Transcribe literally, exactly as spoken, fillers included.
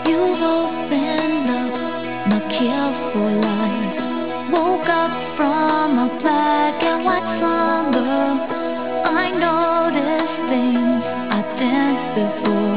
You've opened up my careful eyes. Woke up from a black and white slumber. I noticed things I didn't before.